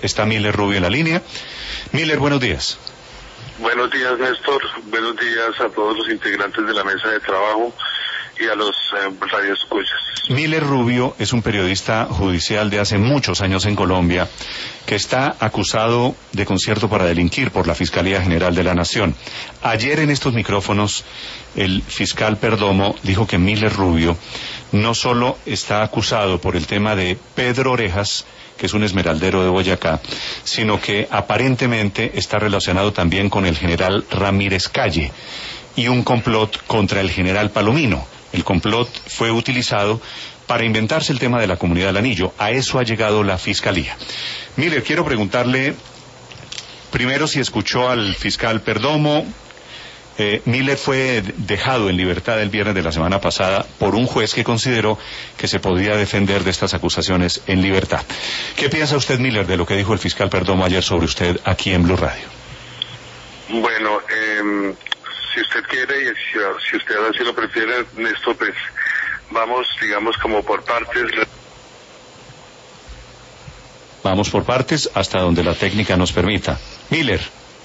Está Miller Rubio en la línea. Miller, buenos días. Buenos días, Néstor. Buenos días a todos los integrantes de la mesa de trabajo y a los radioescuchas. Miller Rubio es un periodista judicial de hace muchos años en Colombia que está acusado de concierto para delinquir por la Fiscalía General de la Nación. Ayer en estos micrófonos el fiscal Perdomo dijo que Miller Rubio no solo está acusado por el tema de Pedro Orejas, que es un esmeraldero de Boyacá, sino que aparentemente está relacionado también con el general Ramírez Calle y un complot contra el general Palomino. El complot fue utilizado para inventarse el tema de la Comunidad del Anillo. A eso ha llegado la Fiscalía. Miller, quiero preguntarle primero si escuchó al fiscal Perdomo. Miller fue dejado en libertad el viernes de la semana pasada por un juez que consideró que se podía defender de estas acusaciones en libertad. ¿Qué piensa usted, Miller, de lo que dijo el fiscal Perdomo ayer sobre usted aquí en Blue Radio? Bueno, si usted quiere y si usted así lo prefiere, Néstor, pues vamos, digamos, como por partes. Vamos por partes hasta donde la técnica nos permita. Miller.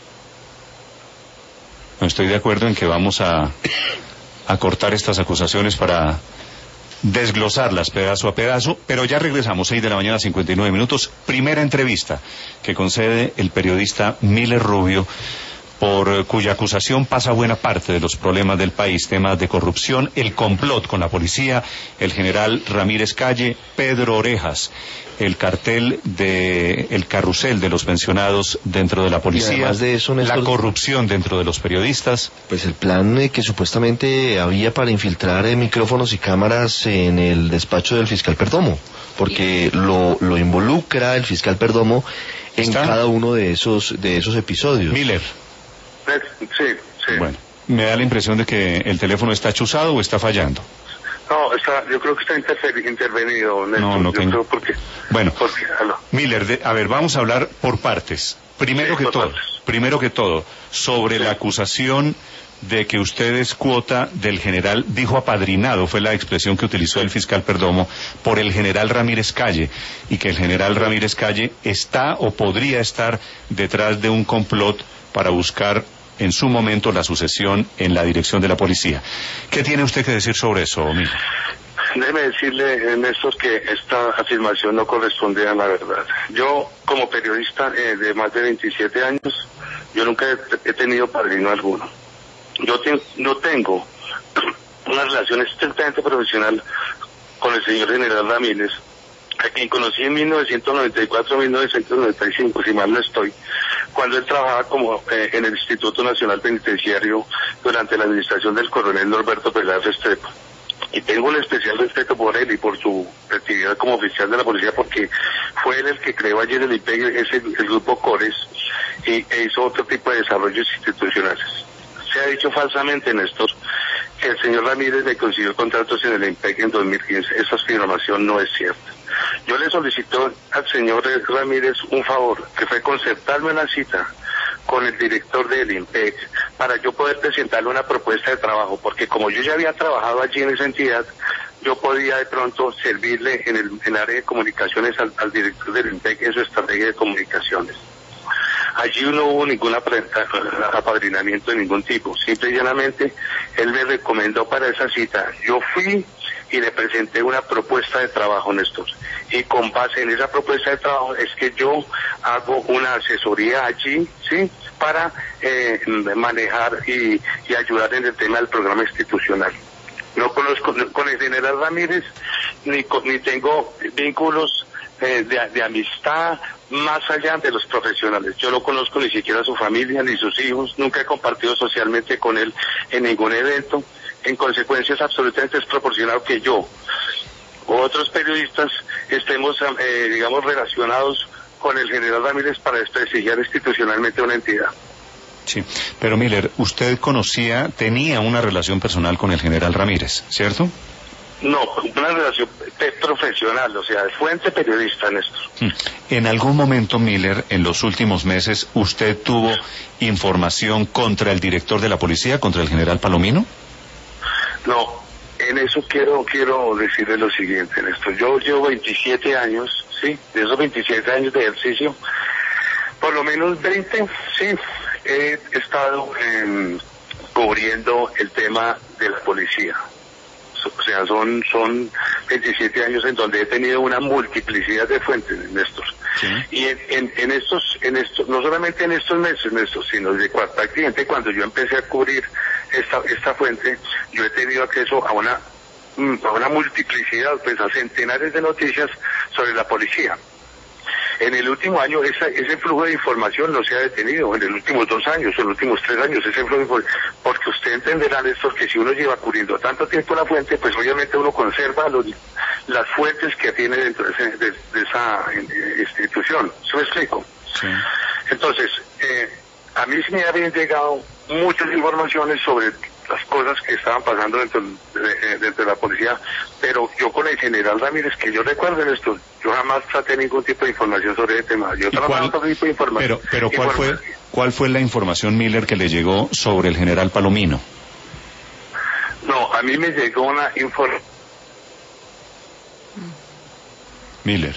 No estoy de acuerdo en que vamos a cortar estas acusaciones para desglosarlas pedazo a pedazo, pero ya regresamos, 6 de la mañana, 59 minutos. Primera entrevista que concede el periodista Miller Rubio, por cuya acusación pasa buena parte de los problemas del país, temas de corrupción, el complot con la policía, el general Ramírez Calle, Pedro Orejas, el cartel el carrusel de los pensionados dentro de la policía, de eso, Néstor, la corrupción dentro de los periodistas. Pues el plan que supuestamente había para infiltrar micrófonos y cámaras en el despacho del fiscal Perdomo, porque lo involucra el fiscal Perdomo en cada uno de esos episodios. Miller. Sí. Bueno, me da la impresión de que el teléfono está chuzado o está fallando. No, yo creo que está intervenido, Néstor. No tengo. Bueno, ¿aló? Miller, a ver, vamos a hablar por partes. Primero que todo, sobre la acusación de que usted es cuota del general, dijo apadrinado, fue la expresión que utilizó el fiscal Perdomo, por el general Ramírez Calle, y que el general Ramírez Calle está o podría estar detrás de un complot para buscar en su momento la sucesión en la dirección de la policía. ¿Qué tiene usted que decir sobre eso, Miller? Déjeme decirle, Néstor, que esta afirmación no corresponde a la verdad. Yo, como periodista de más de 27 años, yo nunca he tenido padrino alguno. Yo no tengo una relación estrictamente profesional con el señor general Ramírez, a quien conocí en 1994-1995, si mal no estoy, cuando él trabajaba como en el Instituto Nacional Penitenciario durante la administración del coronel Norberto Peláez Restrepo. Y tengo un especial respeto por él y por su actividad como oficial de la policía, porque fue él el que creó ayer el IPEC, el grupo CORES, e hizo otro tipo de desarrollos institucionales. Se ha dicho falsamente, Néstor, que el señor Ramírez le consiguió contratos en el IMPEC en 2015. Esa afirmación no es cierta. Yo le solicito al señor Ramírez un favor, que fue concertarme una cita con el director del IMPEC para yo poder presentarle una propuesta de trabajo, porque como yo ya había trabajado allí en esa entidad, yo podía de pronto servirle en el área de comunicaciones al director del IMPEC en su estrategia de comunicaciones. Allí no hubo ningún apadrinamiento de ningún tipo. Simple y llanamente, él me recomendó para esa cita. Yo fui y le presenté una propuesta de trabajo, Néstor. Y con base en esa propuesta de trabajo es que yo hago una asesoría allí, ¿sí?, para manejar y ayudar en el tema del programa institucional. No conozco con el general Ramírez, ni tengo vínculos de amistad más allá de los profesionales. Yo no conozco ni siquiera a su familia ni sus hijos, nunca he compartido socialmente con él en ningún evento. En consecuencia es absolutamente desproporcionado que yo o otros periodistas estemos digamos relacionados con el general Ramírez para desprestigiar institucionalmente una entidad. Sí, pero Miller, usted tenía una relación personal con el general Ramírez, ¿cierto? No, una relación profesional, o sea, de fuente periodista, Néstor. ¿En algún momento, Miller, en los últimos meses, usted tuvo información contra el director de la policía, contra el general Palomino? No, en eso quiero decirle lo siguiente, Néstor. Yo llevo 27 años, ¿sí? De esos 27 años de ejercicio, Por lo menos 20, sí. He estado cubriendo el tema de la policía. O sea, son 27 años en donde he tenido una multiplicidad de fuentes, Néstor. Sí. Y en estos, no solamente en estos meses, Néstor, sino desde prácticamente cuando yo empecé a cubrir esta fuente, yo he tenido acceso a una multiplicidad, pues a centenares de noticias sobre la policía. En el último año ese flujo de información no se ha detenido, en los últimos 2 años, en los últimos 3 años, ese flujo de información, porque usted entenderá, Néstor, que si uno lleva cubriendo tanto tiempo la fuente, pues obviamente uno conserva las fuentes que tiene dentro de esa institución. ¿Se me explico? Sí. Entonces, a mí sí me habían llegado muchas informaciones sobre las cosas que estaban pasando dentro de la policía, pero yo con el general Ramírez, que yo recuerdo en esto, yo jamás traté ningún tipo de información sobre ese tema. Yo trabajaba otro tipo de información. Pero ¿cuál fue la información, Miller, que le llegó sobre el general Palomino? No, a mí me llegó una información. Miller.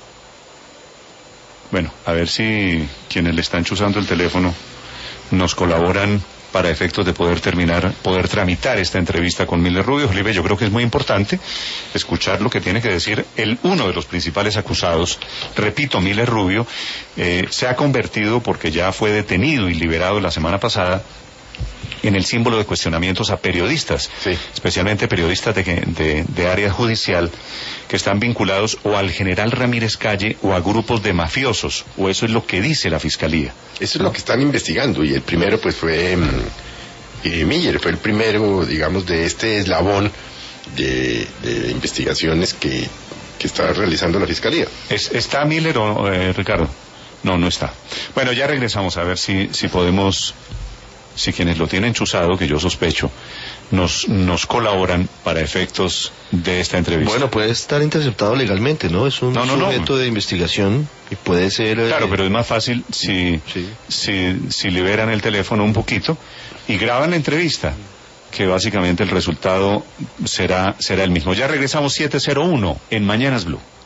Bueno, a ver si quienes le están chuzando el teléfono nos colaboran para efectos de poder tramitar esta entrevista con Miller Rubio. Felipe, yo creo que es muy importante escuchar lo que tiene que decir uno de los principales acusados. Repito, Miller Rubio se ha convertido, porque ya fue detenido y liberado la semana pasada, en el símbolo de cuestionamientos a periodistas, sí, especialmente periodistas de área judicial, que están vinculados o al general Ramírez Calle o a grupos de mafiosos, o eso es lo que dice la Fiscalía. Eso es lo que están investigando, y el primero pues fue Miller, fue el primero, digamos, de este eslabón de investigaciones que está realizando la Fiscalía. ¿Está Miller o Ricardo? No está. Bueno, ya regresamos a ver si podemos... Si quienes lo tienen chuzado, que yo sospecho, nos colaboran para efectos de esta entrevista. Bueno, puede estar interceptado legalmente, ¿no? Es un sujeto de investigación y puede ser... Claro, pero es más fácil si liberan el teléfono un poquito y graban la entrevista, que básicamente el resultado será el mismo. Ya regresamos 701 en Mañanas Blue.